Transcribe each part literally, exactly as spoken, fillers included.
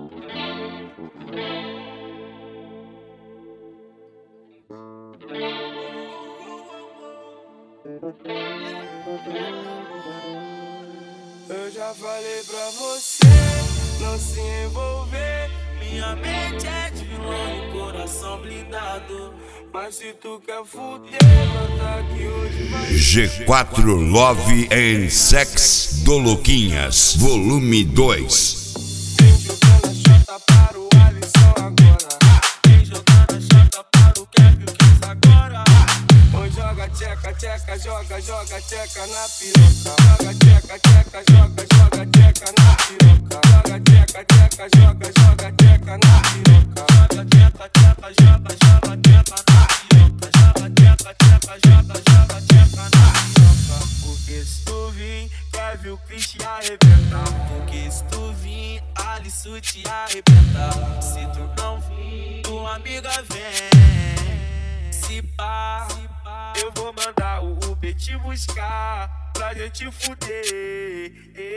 Eu já falei pra você não se envolver. Minha mente é de vilão e coração blindado. Mas se tu quer fuder, brota aqui hoje vai. G quatro Love and Sex do Luquinhas, volume dois. Vem jogando a chota para o Alisson agora. Vem jogando a chota para o Kevin Kiss agora. Oi, joga tcheca, tcheca, joga, joga tcheca na piroca. Joga tcheca, tcheca, joga, joga tcheca na piroca. Joga tcheca, tcheca, joga, joga tcheca na piroca. Joga tcheca, tcheca, joga, joga tcheca na piroca. Joga tcheca, tcheca, joga, joga tcheca na piroca. Porque se tu vir, Kevin Kiss te arrebentar. Porque se tu vir, Alisson te arrebentar. Se tu não vir, tua amiga vem. Se pá, eu vou mandar o Uber te buscar pra gente fuder.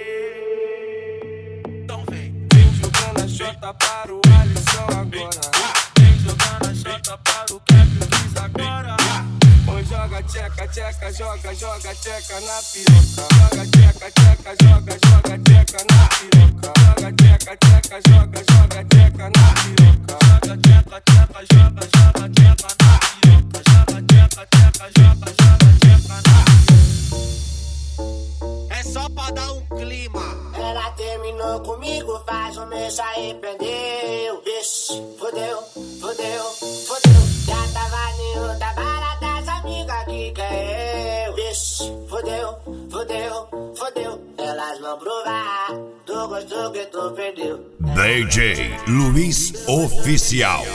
Então vem, vem jogando a chota para o Alisson agora. Vem jogando a chota para o Kevin Kiss agora. Oi, joga tcheca, tcheca, joga, joga tcheca na piroca. Joga tcheca, tcheca, joga, joga tcheca na piroca. Joga tcheca, tcheca, joga, joga tcheca na piroca. Joga tcheca, tcheca, joga, joga tcheca na piroca. Joga tcheca, tcheca, joga, joga tcheca na piroca. É só pra dar um clima. Ela terminou comigo, faz um mês, se arrependeu. Vixe, fodeu, fodeu, fodeu. Já tava em outra balada, as amigas que quer eu. Vixe, fodeu, fodeu, fodeu. Elas vão provar do gosto que tu perdeu. D J Luiz Oficial.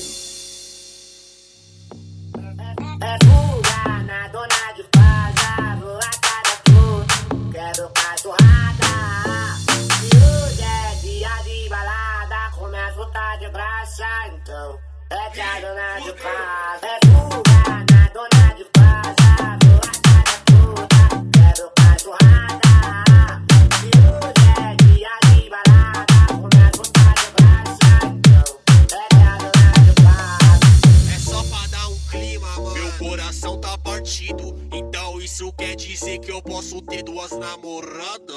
É fuga na dona de casa, vou a cada tudo, quero cachorrada. Se hoje é dia de balada, começa a tá de graça, então é que a dona de casa. É fuga na dona de casa, vou a cada tudo, quero cachorrada. Se hoje é dia de balada, começa a tá de graça, então é que a dona de casa. É só pra dar um clima, mano. Meu coração tá partido, então isso quer dizer que eu posso ter duas namoradas.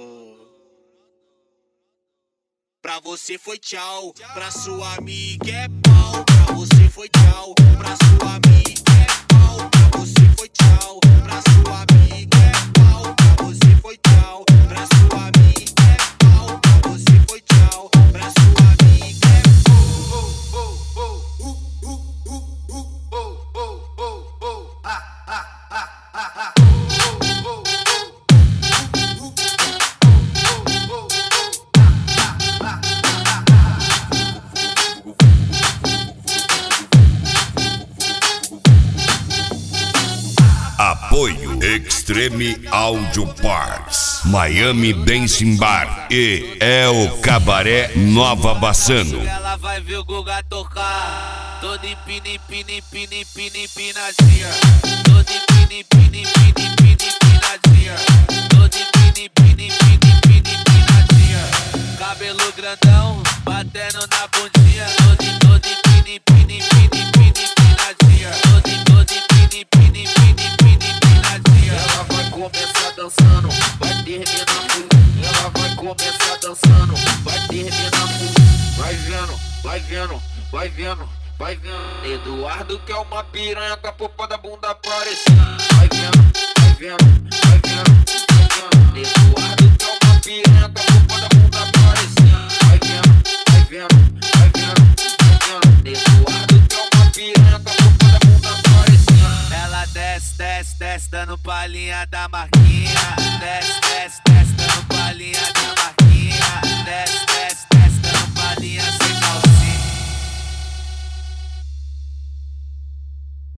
Pra você foi tchau, pra sua amiga é pau. Pra você foi tchau, pra sua amiga é pau. Pra você foi tchau, pra sua amiga é pau. Pra você foi tchau, pra sua amiga é pau. Pra você foi tchau, pra sua amiga é Apoio Extreme Audio Parts, Miami Dancing Bar e El Cabaré Nova Bassano. Ela vai ver o Guga tocar, todo empina, empina, empina, empina, empinadinha. Todo empina, empina, empina, empina, empinadinha. Todo empina, empina, empina, empina, empinadinha. Cabelo grandão, batendo na bundinha. Todo, todo empina, empina, empina, empina, empinadinha. Todo, todo empina, empina, empina, empina, empinadinha. Ela vai começar dançando, vai terminar full. Ela vai começar dançando, vai terminar full. Vai vendo, vai vendo, vai vendo, vai vendo. Eduardo que é uma piranha com a popa da bunda aparecendo. Vai vendo, vai vendo, vai vendo, vai vendo. Eduardo que é uma piranha com a popa da bunda aparecendo. Vai vendo, vai vendo, vai vendo, vai vendo. Eduardo que é uma piranha com a popa da bunda aparecendo. Ela desce, desce, desce, dando palhinha da Marquinha. Desce,